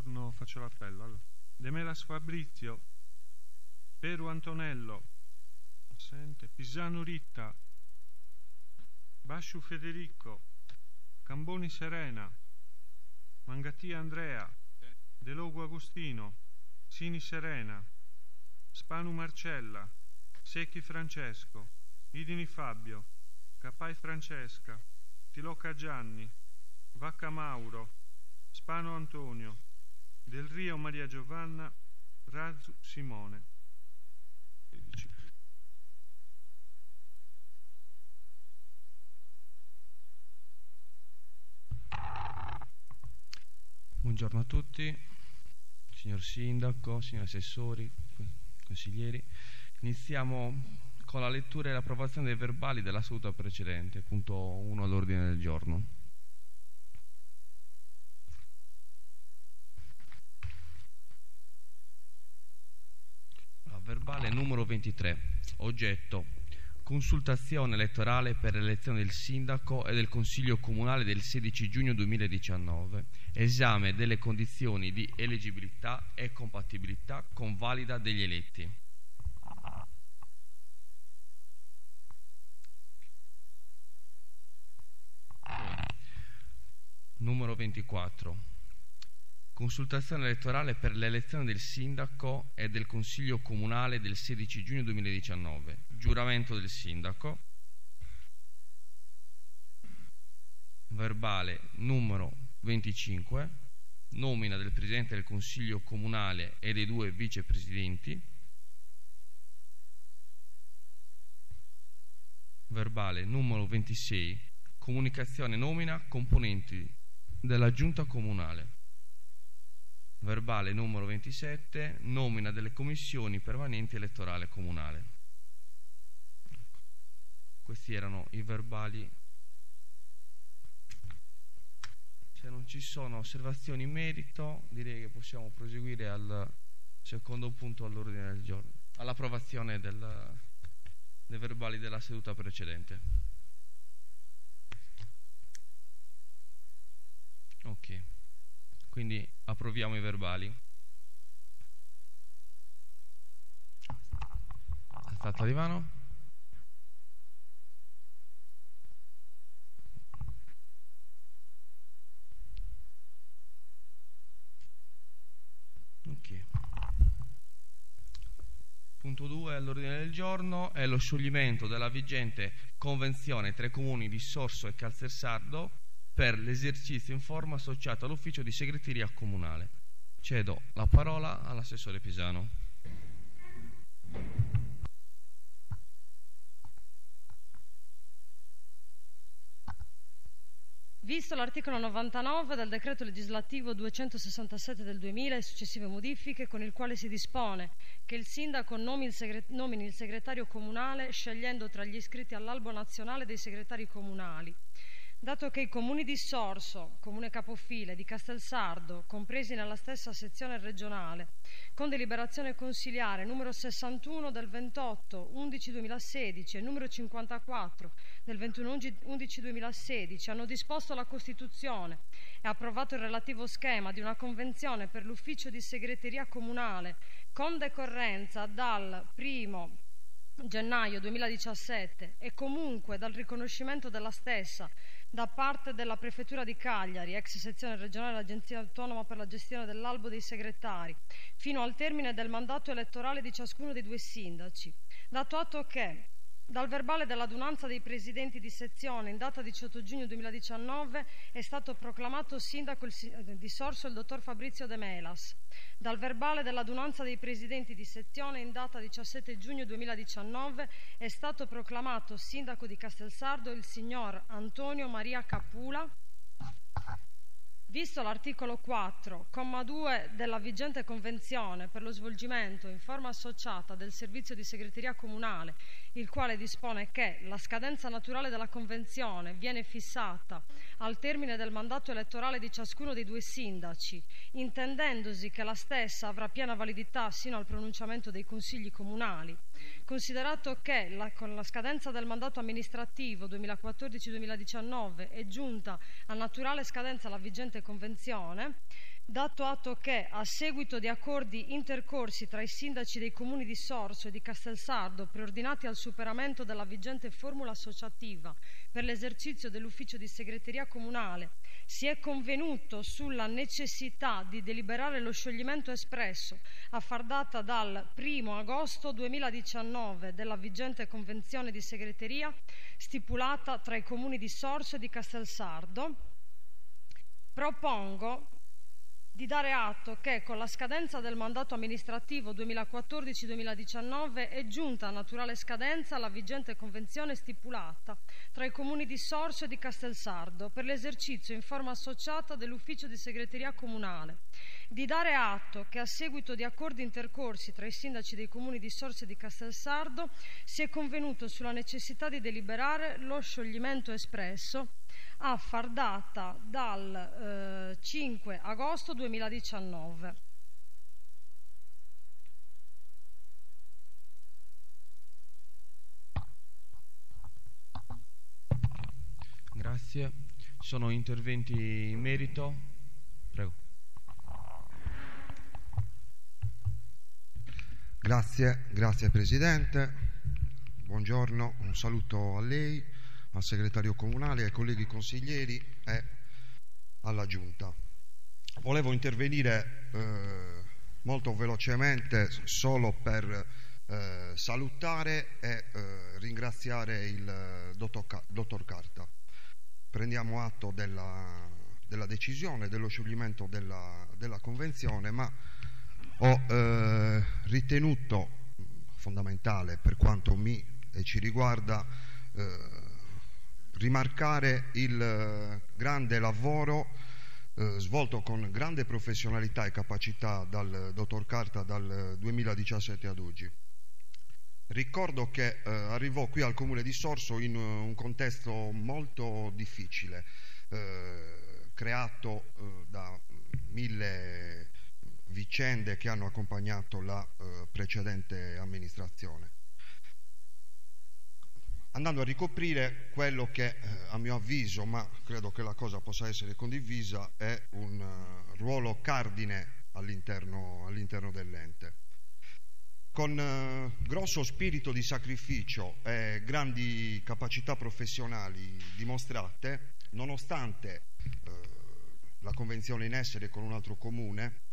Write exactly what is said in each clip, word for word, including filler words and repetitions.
giorno faccio l'appello. Allora. De Melas Fabrizio, Peru Antonello, assente. Pisano Ritta, Basciu Federico, Camboni Serena, Mangatia Andrea, De Logo Agostino, Sini Serena, Spanu Marcella, Secchi Francesco, Idini Fabio, Capai Francesca, Tilocca Gianni, Vacca Mauro, Spano Antonio, Del Rio Maria Giovanna, Razzu Simone. sedici. Buongiorno a tutti, signor Sindaco, signori assessori, consiglieri. Iniziamo con la lettura e l'approvazione dei verbali della seduta precedente, punto uno all'ordine del giorno. Verbale numero ventitré, oggetto: consultazione elettorale per l'elezione del sindaco e del consiglio comunale del sedici giugno duemiladiciannove, esame delle condizioni di eleggibilità e compatibilità con valida degli eletti. Numero ventiquattro, consultazione elettorale per l'elezione del sindaco e del consiglio comunale del sedici giugno duemiladiciannove, giuramento del sindaco. Verbale numero venticinque, nomina del presidente del consiglio comunale e dei due vicepresidenti. Verbale numero ventisei, comunicazione nomina componenti della giunta comunale. Verbale numero ventisette, nomina delle commissioni permanenti elettorale comunale. Questi erano i verbali. Se non ci sono osservazioni in merito, direi che possiamo proseguire al secondo punto all'ordine del giorno, all'approvazione del, dei verbali della seduta precedente. Ok. Quindi approviamo i verbali. Alzata di mano. Ok. Punto due all'ordine del giorno è lo scioglimento della vigente convenzione tra i comuni di Sorso e Calzersardo per l'esercizio in forma associato all'ufficio di segreteria comunale. Cedo la parola all'assessore Pisano. Visto l'articolo novantanove del decreto legislativo duecentosessantasette del duemila e successive modifiche, con il quale si dispone che il sindaco nomini il, segre- nomini il segretario comunale scegliendo tra gli iscritti all'albo nazionale dei segretari comunali. Dato che i comuni di Sorso, Comune Capofile, di Castelsardo, compresi nella stessa sezione regionale, con deliberazione consiliare numero sessantuno del ventotto undici duemilasedici e numero cinquantaquattro del ventuno undici duemilasedici, hanno disposto la costituzione e approvato il relativo schema di una convenzione per l'ufficio di segreteria comunale con decorrenza dal primo gennaio duemiladiciassette e comunque dal riconoscimento della stessa da parte della Prefettura di Cagliari, ex sezione regionale dell'Agenzia Autonoma per la gestione dell'albo dei segretari, fino al termine del mandato elettorale di ciascuno dei due sindaci. Dato atto che dal verbale dell'adunanza dei presidenti di sezione in data diciotto giugno duemiladiciannove è stato proclamato sindaco il, di Sorso il dottor Fabrizio De Melas. Dal verbale dell'adunanza dei presidenti di sezione in data diciassette giugno duemiladiciannove è stato proclamato sindaco di Castelsardo il signor Antonio Maria Capula. Visto l'articolo quattro, comma due della vigente convenzione per lo svolgimento in forma associata del servizio di segreteria comunale, il quale dispone che la scadenza naturale della convenzione viene fissata al termine del mandato elettorale di ciascuno dei due sindaci, intendendosi che la stessa avrà piena validità sino al pronunciamento dei consigli comunali, considerato che la, con la scadenza del mandato amministrativo duemilaquattordici duemiladiciannove è giunta a naturale scadenza la vigente convenzione, Dato atto che, a seguito di accordi intercorsi tra i sindaci dei comuni di Sorso e di Castelsardo, preordinati al superamento della vigente formula associativa per l'esercizio dell'ufficio di segreteria comunale, si è convenuto sulla necessità di deliberare lo scioglimento espresso a far data dal primo agosto duemiladiciannove della vigente convenzione di segreteria stipulata tra i comuni di Sorso e di Castelsardo. Propongo di dare atto che con la scadenza del mandato amministrativo duemilaquattordici duemiladiciannove è giunta a naturale scadenza la vigente convenzione stipulata tra i comuni di Sorso e di Castelsardo per l'esercizio in forma associata dell'ufficio di segreteria comunale. Di dare atto che a seguito di accordi intercorsi tra i sindaci dei comuni di Sorso e di Castelsardo si è convenuto sulla necessità di deliberare lo scioglimento espresso a far data dal eh, cinque agosto duemiladiciannove. Grazie. Sono interventi in merito? Prego. Grazie, grazie Presidente. Buongiorno, un saluto a lei, al segretario comunale, ai colleghi consiglieri e alla Giunta. Volevo intervenire eh, molto velocemente solo per eh, salutare e eh, ringraziare il dottor, Ca- dottor Carta. Prendiamo atto della, della decisione, dello scioglimento della, della convenzione, ma ho eh, ritenuto fondamentale, per quanto mi e ci riguarda, eh, rimarcare il eh, grande lavoro eh, svolto con grande professionalità e capacità dal dottor Carta dal duemiladiciassette ad oggi. Ricordo che eh, arrivò qui al Comune di Sorso in uh, un contesto molto difficile, eh, creato eh, da mille vicende che hanno accompagnato la eh, precedente amministrazione, andando a ricoprire quello che eh, a mio avviso, ma credo che la cosa possa essere condivisa, è un uh, ruolo cardine all'interno, all'interno dell'ente. Con uh, grosso spirito di sacrificio e grandi capacità professionali dimostrate, nonostante uh, la convenzione in essere con un altro comune,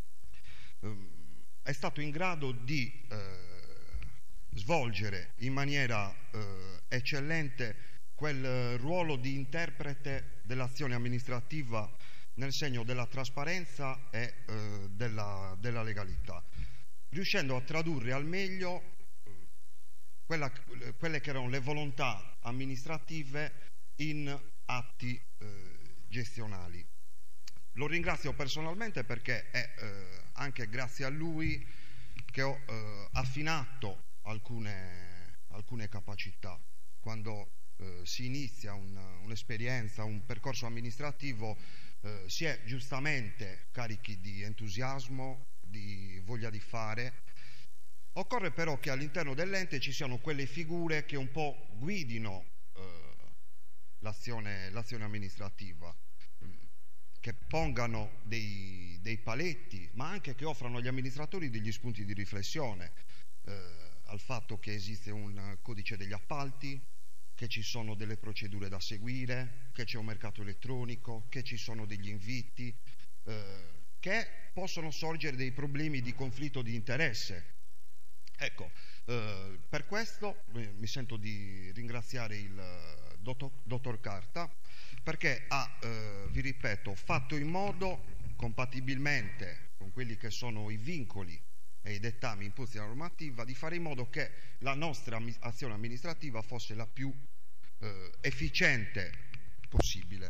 è stato in grado di eh, svolgere in maniera eh, eccellente quel ruolo di interprete dell'azione amministrativa nel segno della trasparenza e eh, della, della legalità, riuscendo a tradurre al meglio quella, quelle che erano le volontà amministrative in atti eh, gestionali. Lo ringrazio personalmente perché è eh, anche grazie a lui che ho eh, affinato alcune, alcune capacità. Quando eh, si inizia un, un'esperienza, un percorso amministrativo, eh, si è giustamente carichi di entusiasmo, di voglia di fare. Occorre però che all'interno dell'ente ci siano quelle figure che un po' guidino eh, l'azione, l'azione amministrativa, che pongano dei, dei paletti, ma anche che offrano agli amministratori degli spunti di riflessione eh, al fatto che esiste un codice degli appalti, che ci sono delle procedure da seguire, che c'è un mercato elettronico, che ci sono degli inviti, eh, che possono sorgere dei problemi di conflitto di interesse. Ecco, eh, per questo eh, mi sento di ringraziare il eh, dottor, dottor Carta, perché ha, eh, vi ripeto, fatto in modo, compatibilmente con quelli che sono i vincoli e i dettami imposti dalla normativa, di fare in modo che la nostra azione amministrativa fosse la più eh, efficiente possibile.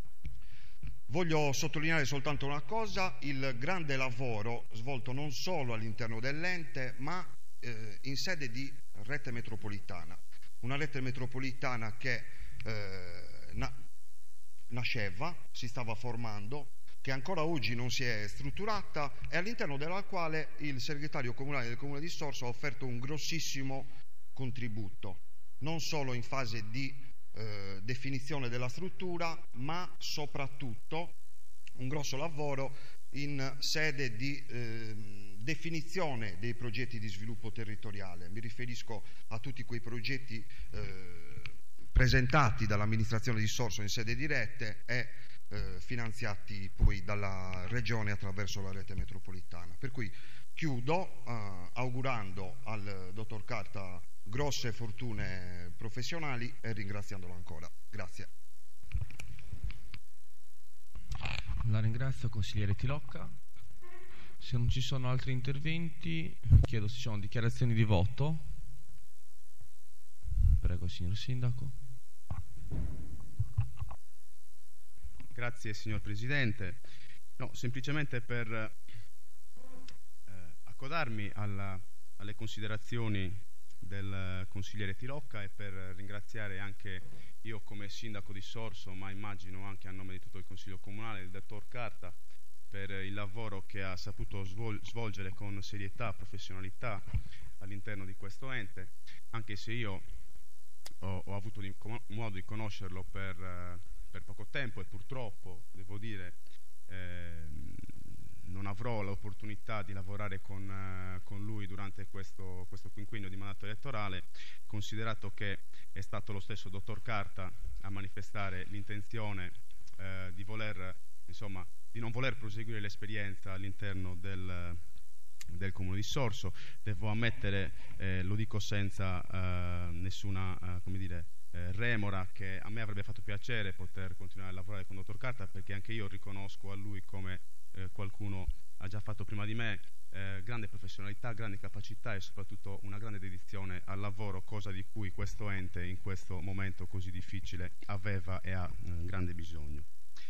Voglio sottolineare soltanto una cosa: il grande lavoro svolto non solo all'interno dell'ente, ma eh, in sede di rete metropolitana, una rete metropolitana che eh, na- nasceva, si stava formando, che ancora oggi non si è strutturata e all'interno della quale il segretario comunale del Comune di Sorso ha offerto un grossissimo contributo, non solo in fase di eh, definizione della struttura, ma soprattutto un grosso lavoro in sede di eh, definizione dei progetti di sviluppo territoriale. Mi riferisco a tutti quei progetti eh, presentati dall'amministrazione di Sorso in sede dirette e eh, finanziati poi dalla Regione attraverso la rete metropolitana. Per cui chiudo eh, augurando al dottor Carta grosse fortune professionali e ringraziandolo ancora. Grazie. La ringrazio, consigliere Tilocca. Se non ci sono altri interventi, chiedo se ci sono dichiarazioni di voto. Prego, signor Sindaco. Grazie, signor Presidente. No, semplicemente per eh, accodarmi alla, alle considerazioni del consigliere Tilocca e per ringraziare anche io come sindaco di Sorso, ma immagino anche a nome di tutto il Consiglio Comunale, il dottor Carta, per il lavoro che ha saputo svol- svolgere con serietà, professionalità all'interno di questo ente, anche se io ho, ho avuto di, com- modo di conoscerlo per, uh, per poco tempo e purtroppo, devo dire, eh, non avrò l'opportunità di lavorare con, uh, con lui durante questo, questo quinquennio di mandato elettorale, considerato che è stato lo stesso dottor Carta a manifestare l'intenzione uh, di voler, insomma, di non voler proseguire l'esperienza all'interno del, del Comune di Sorso. Devo ammettere, eh, lo dico senza uh, nessuna, uh, come dire, eh, remora, che a me avrebbe fatto piacere poter continuare a lavorare con il dottor Carta, perché anche io riconosco a lui, come eh, qualcuno ha già fatto prima di me, eh, grande professionalità, grande capacità e soprattutto una grande dedizione al lavoro, cosa di cui questo ente in questo momento così difficile aveva e ha eh, grande bisogno.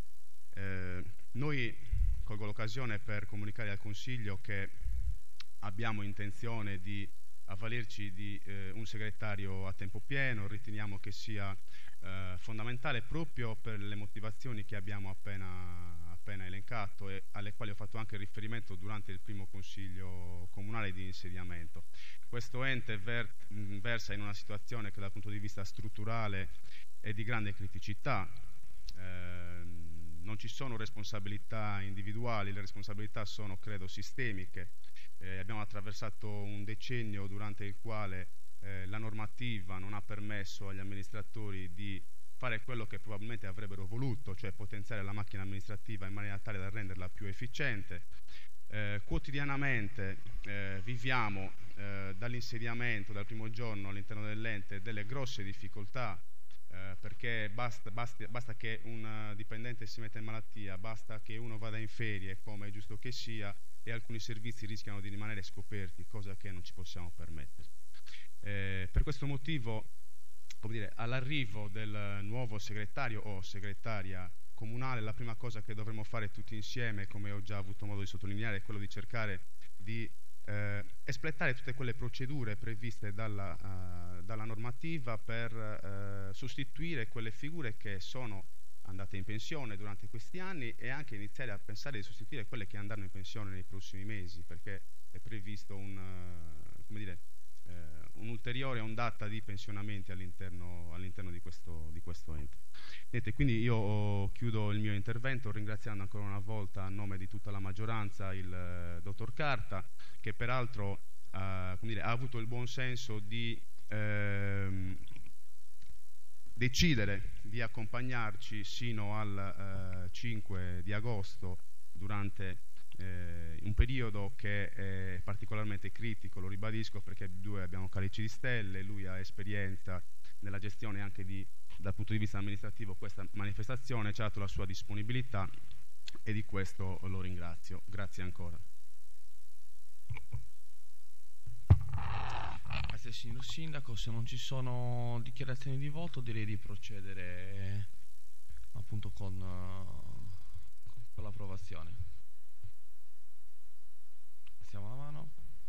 Eh, noi colgo l'occasione per comunicare al Consiglio che abbiamo intenzione di avvalerci di eh, un segretario a tempo pieno. Riteniamo che sia eh, fondamentale proprio per le motivazioni che abbiamo appena, appena elencato e alle quali ho fatto anche riferimento durante il primo Consiglio Comunale di insediamento. Questo ente ver- versa in una situazione che dal punto di vista strutturale è di grande criticità. Eh, non ci sono responsabilità individuali, le responsabilità sono, credo, sistemiche. Eh, abbiamo attraversato un decennio durante il quale eh, la normativa non ha permesso agli amministratori di fare quello che probabilmente avrebbero voluto, cioè potenziare la macchina amministrativa in maniera tale da renderla più efficiente. Eh, quotidianamente eh, viviamo eh, dall'insediamento, dal primo giorno all'interno dell'ente, delle grosse difficoltà, eh, perché basta, basta, basta che un dipendente si metta in malattia, basta che uno vada in ferie, come è giusto che sia, e alcuni servizi rischiano di rimanere scoperti, cosa che non ci possiamo permettere. Eh, per questo motivo, come dire, all'arrivo del nuovo segretario o segretaria comunale, la prima cosa che dovremmo fare tutti insieme, come ho già avuto modo di sottolineare, è quello di cercare di eh, espletare tutte quelle procedure previste dalla, uh, dalla normativa per uh, sostituire quelle figure che sono andate in pensione durante questi anni e anche iniziare a pensare di sostituire quelle che andranno in pensione nei prossimi mesi, perché è previsto un, uh, come dire, uh, un'ulteriore ondata di pensionamenti all'interno, all'interno di, questo, di questo ente. Niente, quindi io chiudo il mio intervento ringraziando ancora una volta a nome di tutta la maggioranza il uh, dottor Carta, che peraltro uh, come dire, ha avuto il buon senso di uh, decidere di accompagnarci sino al uh, cinque di agosto durante eh, un periodo che è particolarmente critico, lo ribadisco, perché due abbiamo calici di stelle, lui ha esperienza nella gestione anche di, dal punto di vista amministrativo questa manifestazione, ci ha dato la sua disponibilità e di questo lo ringrazio. Grazie ancora. Grazie signor Sindaco, se non ci sono dichiarazioni di voto direi di procedere appunto con, uh, con l'approvazione. Passiamo la mano.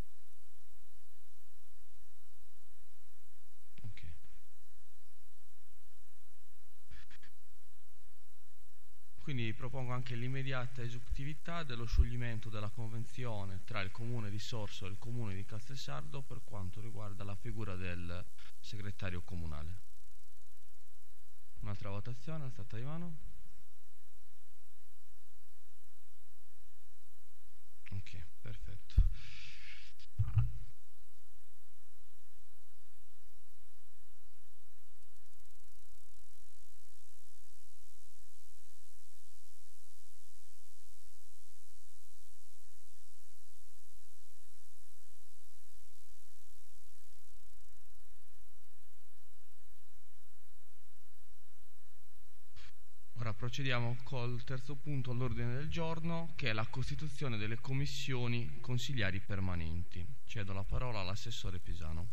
Ok. Quindi propongo anche l'immediata esecutività dello scioglimento della convenzione tra il Comune di Sorso e il Comune di Castelsardo per quanto riguarda la figura del segretario comunale. Un'altra votazione, alzata di mano. Ok, perfetto. Ora procediamo col terzo punto all'ordine del giorno, che è la costituzione delle commissioni consiliari permanenti. Cedo la parola all'assessore Pisano.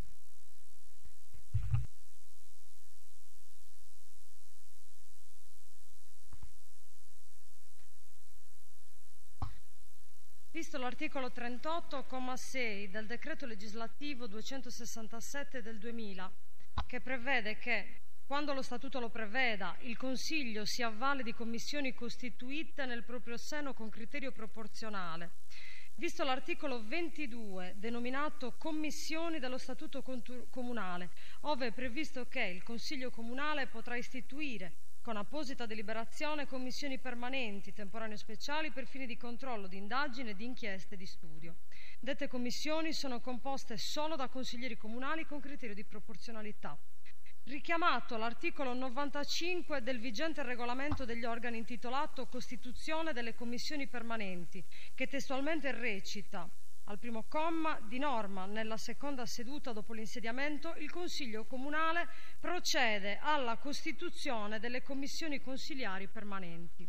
Visto l'articolo trentotto, comma sei del decreto legislativo duecentosessantasette del duemila, che prevede che, quando lo Statuto lo preveda, il Consiglio si avvale di commissioni costituite nel proprio seno con criterio proporzionale. Visto l'articolo ventidue, denominato Commissioni dello Statuto Comunale, ove è previsto che il Consiglio Comunale potrà istituire, con apposita deliberazione, commissioni permanenti, temporanee o speciali per fini di controllo, di indagine, di inchieste e di studio. Dette commissioni sono composte solo da consiglieri comunali con criterio di proporzionalità. Richiamato l'articolo novantacinque del vigente regolamento degli organi intitolato Costituzione delle commissioni permanenti, che testualmente recita, al primo comma, di norma, nella seconda seduta dopo l'insediamento, il Consiglio Comunale procede alla costituzione delle commissioni consiliari permanenti.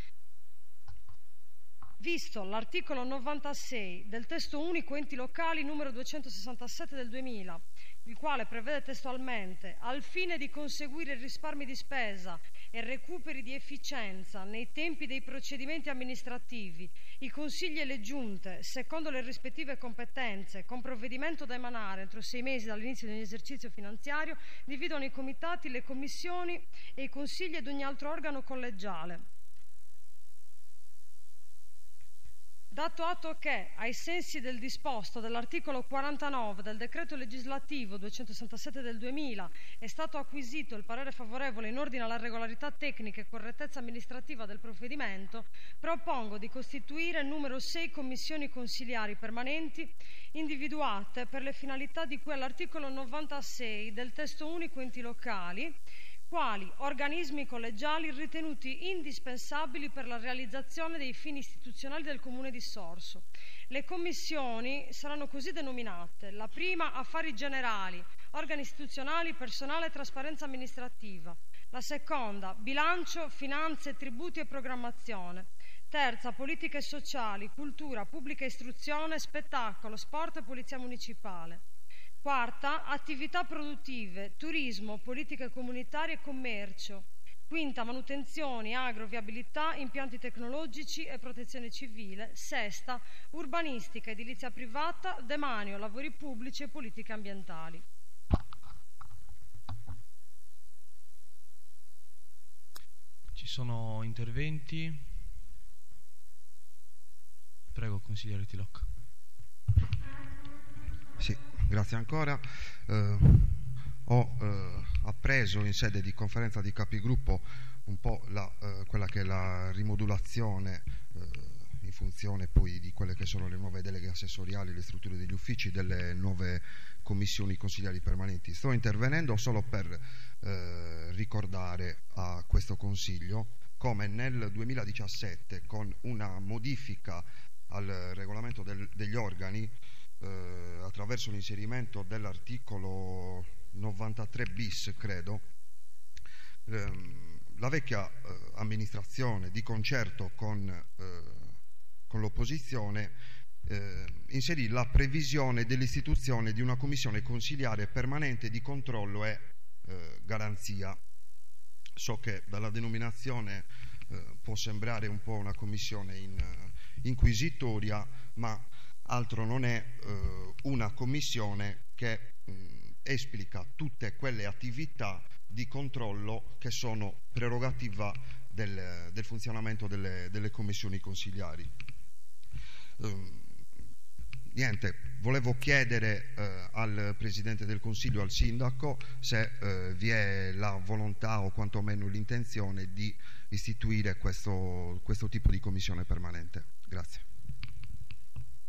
Visto l'articolo novantasei del testo unico enti locali numero duecentosessantasette del duemila, il quale prevede testualmente, al fine di conseguire risparmi di spesa e recuperi di efficienza nei tempi dei procedimenti amministrativi, i consigli e le giunte, secondo le rispettive competenze, con provvedimento da emanare entro sei mesi dall'inizio di ogni esercizio finanziario, dividono i comitati, le commissioni e i consigli ed ogni altro organo collegiale. Dato atto che, ai sensi del disposto dell'articolo quarantanove del decreto legislativo duecentosessantasette del duemila, è stato acquisito il parere favorevole in ordine alla regolarità tecnica e correttezza amministrativa del provvedimento, propongo di costituire il numero sei commissioni consiliari permanenti individuate per le finalità di cui all'articolo novantasei del testo unico enti locali, quali organismi collegiali ritenuti indispensabili per la realizzazione dei fini istituzionali del Comune di Sorso. Le commissioni saranno così denominate: la prima, affari generali, organi istituzionali, personale e trasparenza amministrativa; la seconda, bilancio, finanze, tributi e programmazione; terza, politiche sociali, cultura, pubblica istruzione, spettacolo, sport e polizia municipale; quarta, attività produttive, turismo, politiche comunitarie e commercio; quinta, manutenzioni, agro, viabilità, impianti tecnologici e protezione civile; sesta, urbanistica, edilizia privata, demanio, lavori pubblici e politiche ambientali. Ci sono interventi? Prego, consigliere Tilocca. Sì, grazie ancora. Eh, ho eh, appreso in sede di conferenza di capigruppo un po' la, eh, quella che è la rimodulazione eh, in funzione poi di quelle che sono le nuove deleghe assessoriali, le strutture degli uffici, delle nuove commissioni consigliari permanenti. Sto intervenendo solo per eh, ricordare a questo Consiglio come nel duemiladiciassette, con una modifica al regolamento del, degli organi, Eh, attraverso l'inserimento dell'articolo novantatré bis, credo, ehm, la vecchia eh, amministrazione, di concerto con, eh, con l'opposizione, eh, inserì la previsione dell'istituzione di una commissione consiliare permanente di controllo e eh, garanzia. So che dalla denominazione eh, può sembrare un po' una commissione in, uh, inquisitoria, ma altro non è eh, una commissione che mh, esplica tutte quelle attività di controllo che sono prerogativa del, del funzionamento delle, delle commissioni consiliari. Eh, niente, volevo chiedere eh, al Presidente del Consiglio, al Sindaco, se eh, vi è la volontà o quantomeno l'intenzione di istituire questo, questo tipo di commissione permanente. Grazie.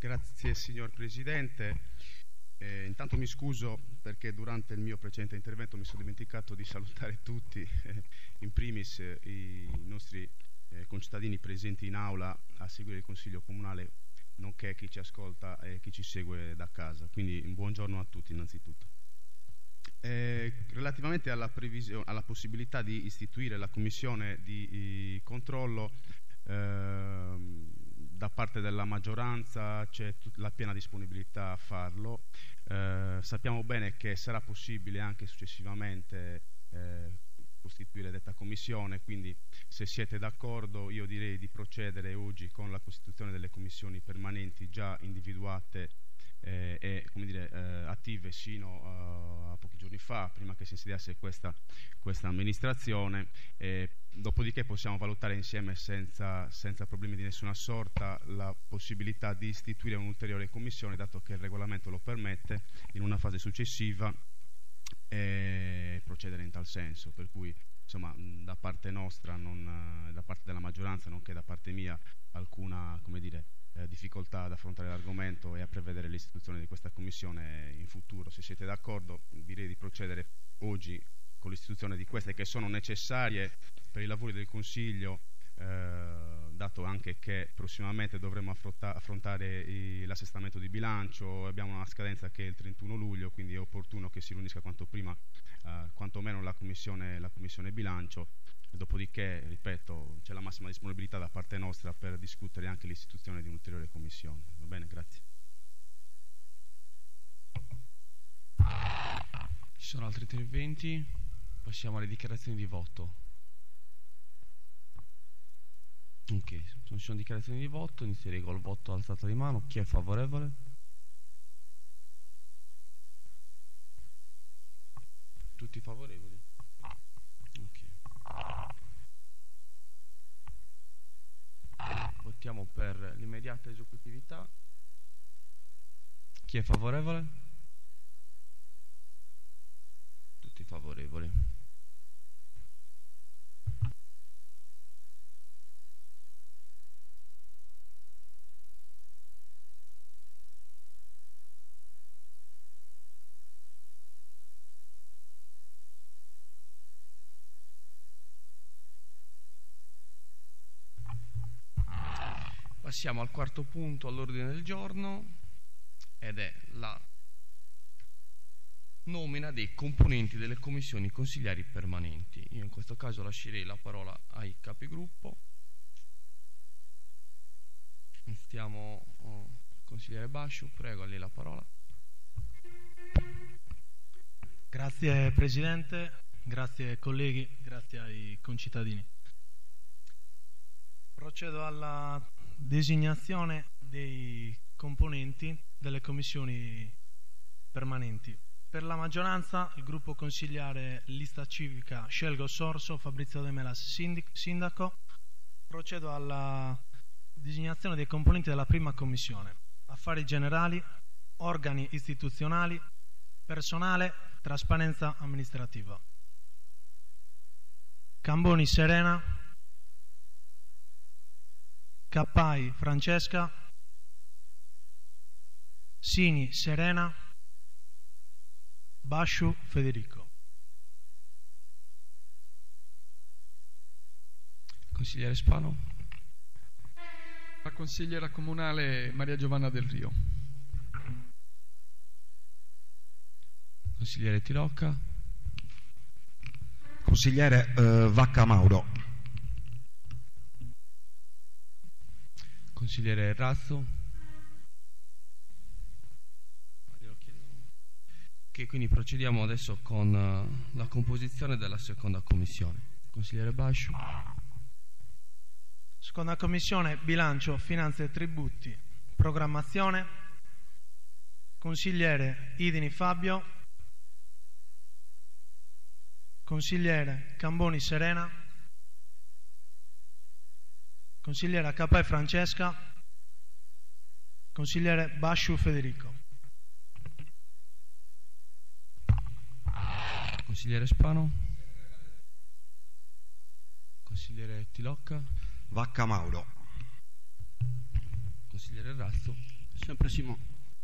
Grazie signor Presidente. Eh, intanto mi scuso perché durante il mio precedente intervento mi sono dimenticato di salutare tutti, eh, in primis eh, i nostri eh, concittadini presenti in aula a seguire il Consiglio Comunale, nonché chi ci ascolta e chi ci segue da casa. Quindi un buongiorno a tutti innanzitutto. Eh, relativamente alla, previsione, alla possibilità di istituire la commissione di, di controllo, eh, da parte della maggioranza c'è la piena disponibilità a farlo. Eh, sappiamo bene che sarà possibile anche successivamente eh, costituire detta commissione, quindi se siete d'accordo io direi di procedere oggi con la costituzione delle commissioni permanenti già individuate eh, e come dire, eh, attive sino uh, a pochi giorni fa, prima che si insediasse questa, questa amministrazione. Eh, dopodiché possiamo valutare insieme senza, senza problemi di nessuna sorta la possibilità di istituire un'ulteriore commissione, dato che il regolamento lo permette, in una fase successiva e procedere in tal senso. Per cui insomma da parte nostra, non, da parte della maggioranza nonché da parte mia, alcuna come dire, eh, difficoltà ad affrontare l'argomento e a prevedere l'istituzione di questa commissione in futuro. Se siete d'accordo direi di procedere oggi con l'istituzione di queste, che sono necessarie per i lavori del Consiglio, eh, dato anche che prossimamente dovremo affronta- affrontare i, l'assestamento di bilancio. Abbiamo una scadenza che è il trentuno luglio, quindi è opportuno che si riunisca quanto prima eh, quantomeno la commissione, la commissione bilancio. Dopodiché, ripeto, c'è la massima disponibilità da parte nostra per discutere anche l'istituzione di un'ulteriore commissione. Va bene, grazie. Ci sono altri interventi? Passiamo alle dichiarazioni di voto. Ok, non ci sono dichiarazioni di voto, inizierei col voto alzata di mano. Chi è favorevole? Tutti favorevoli? Ok. Votiamo per l'immediata esecutività. Chi è favorevole? Tutti favorevoli. Passiamo al quarto punto all'ordine del giorno, ed è la nomina dei componenti delle commissioni consigliari permanenti. Io in questo caso lascerei la parola ai capigruppo. Iniziamo, oh, consigliere Basciu, prego, a lei la parola. Grazie Presidente, grazie colleghi, grazie ai concittadini. Procedo alla designazione dei componenti delle commissioni permanenti. Per la maggioranza, il gruppo consigliare Lista Civica scelgo Sorso Fabrizio De Melas sindaco. Procedo alla designazione dei componenti della prima commissione: affari generali, organi istituzionali, personale, trasparenza amministrativa. Camboni Serena, Cappai Francesca, Sini Serena, Basciu Federico. Consigliere Spano. La consigliera comunale Maria Giovanna Del Rio. Consigliere Tirocca. Consigliere eh, Vacca Mauro. Consigliere Razzo. Ok, quindi procediamo adesso con uh, la composizione della seconda commissione. Consigliere Basciu. Seconda commissione: bilancio, finanze e tributi, programmazione. Consigliere Idini Fabio. Consigliere Camboni Serena. Consigliera Cappai Francesca. Consigliere Basciu Federico. Consigliere Spano. Consigliere Tilocca. Vacca Mauro. Consigliere Razzo. Sempre Simò.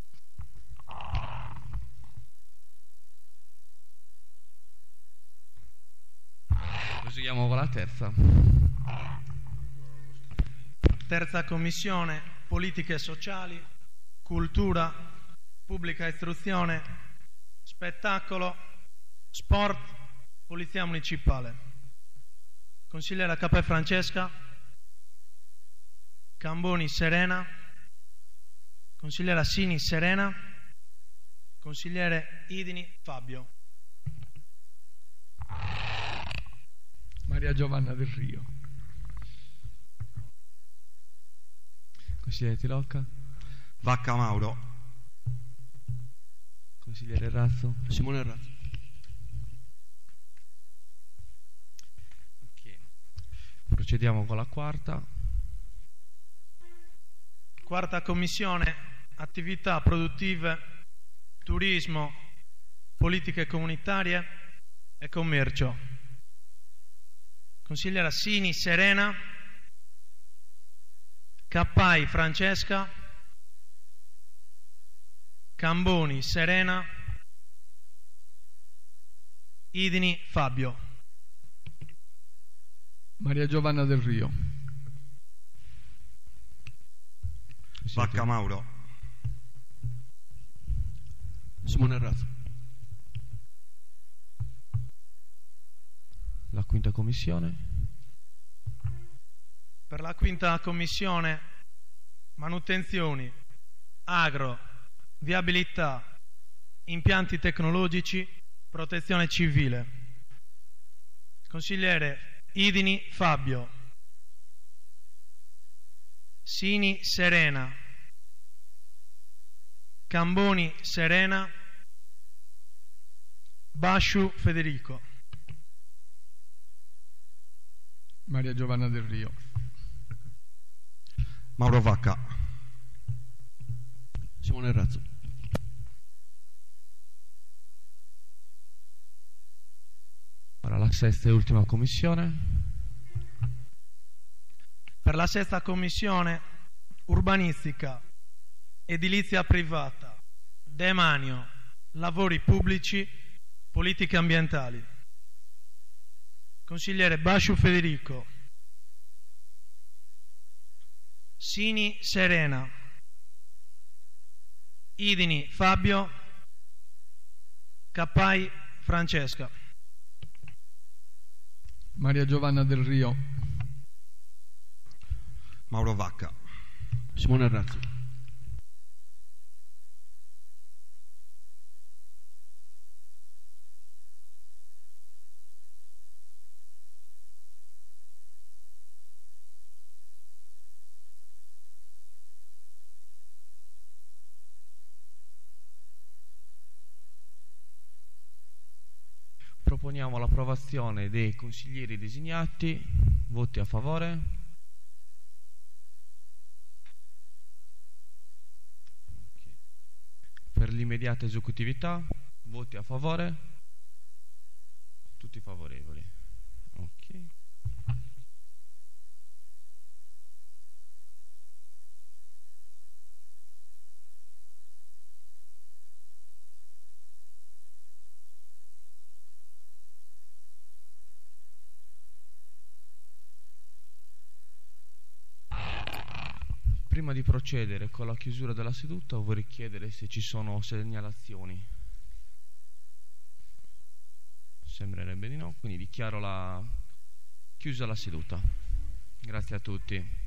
Proseguiamo con la terza. Terza commissione, politiche sociali, cultura, pubblica istruzione, spettacolo, sport, polizia municipale. Consigliera Capè Francesca. Camboni Serena. Consigliera Sini Serena. Consigliere Idini Fabio. Maria Giovanna Del Rio. Consigliere Tirocca. Vacca Mauro. Consigliere Razzo. Simone Razzo. Ok. Procediamo con la quarta. Quarta commissione, attività produttive, turismo, politiche comunitarie e commercio. Consigliera Sini Serena. Cappai Francesca. Camboni Serena. Idini Fabio. Maria Giovanna Del Rio. Vacca Mauro. Simone Razzo. La quinta commissione. Per la quinta commissione, manutenzioni, agro, viabilità, impianti tecnologici, protezione civile. Consigliere Idini Fabio. Sini Serena. Camboni Serena. Basciu Federico. Maria Giovanna Del Rio. Mauro Vacca. Simone Razzo. Ora la sesta e ultima commissione. Per la sesta commissione, urbanistica, edilizia privata, demanio, lavori pubblici, politiche ambientali. Consigliere Basciu Federico. Sini Serena. Idini Fabio. Cappai Francesca. Maria Giovanna Del Rio. Mauro Vacca. Simone Razzo. Proponiamo l'approvazione dei consiglieri designati. Voti a favore. Per l'immediata esecutività, voti a favore? Tutti favorevoli. Ok. Prima di procedere con la chiusura della seduta vorrei chiedere se ci sono segnalazioni. Sembrerebbe di no, quindi dichiaro la chiusa la seduta. Grazie a tutti.